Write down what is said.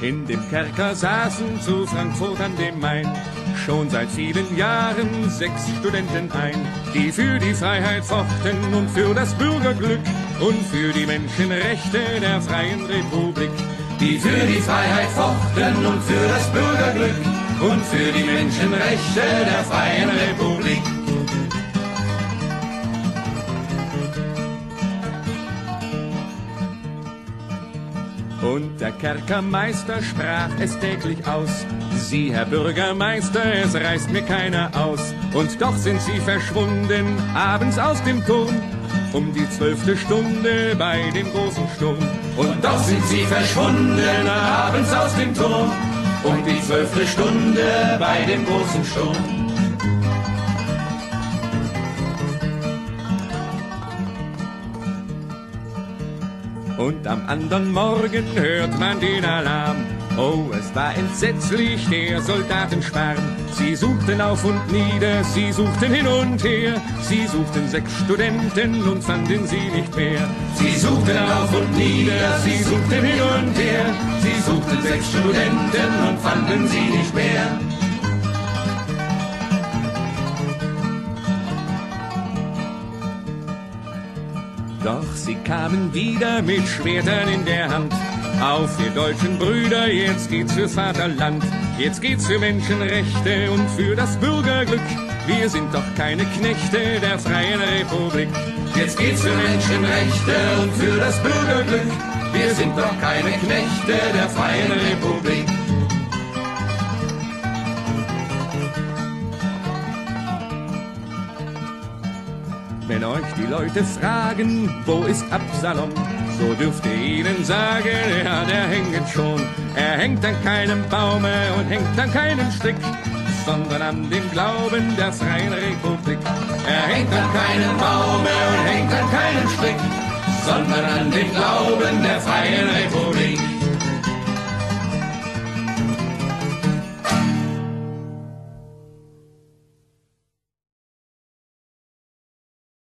In dem Kerker saßen zu Frankfurt an dem Main schon seit vielen Jahren 6 Studenten ein, die für die Freiheit fochten und für das Bürgerglück und für die Menschenrechte der Freien Republik. Die für die Freiheit fochten und für das Bürgerglück und für die Menschenrechte der Freien Republik. Und der Kerkermeister sprach es täglich aus: Sie, Herr Bürgermeister, es reißt mir keiner aus. Und doch sind Sie verschwunden, abends aus dem Turm, um die 12. Stunde bei dem großen Sturm. Und doch sind Sie verschwunden, abends aus dem Turm, um die 12. Stunde bei dem großen Sturm. Und am anderen Morgen hört man den Alarm. Oh, es war entsetzlich, der Soldatenschwarm. Sie suchten auf und nieder, sie suchten hin und her. Sie suchten 6 Studenten und fanden sie nicht mehr. Sie suchten auf und nieder, sie suchten hin und her. Sie suchten 6 Studenten und fanden sie nicht mehr. Doch sie kamen wieder mit Schwertern in der Hand. Auf, ihr deutschen Brüder, jetzt geht's fürs Vaterland. Jetzt geht's für Menschenrechte und für das Bürgerglück. Wir sind doch keine Knechte der Freien Republik. Jetzt geht's für Menschenrechte und für das Bürgerglück. Wir sind doch keine Knechte der Freien Republik. Wenn euch die Leute fragen, wo ist Absalom, so dürft ihr ihnen sagen, ja, der hängt schon. Er hängt an keinem Baume und hängt an keinem Strick, sondern an dem Glauben der Freien Republik. Er hängt an keinem Baume und hängt an keinem Strick, sondern an dem Glauben der Freien Republik.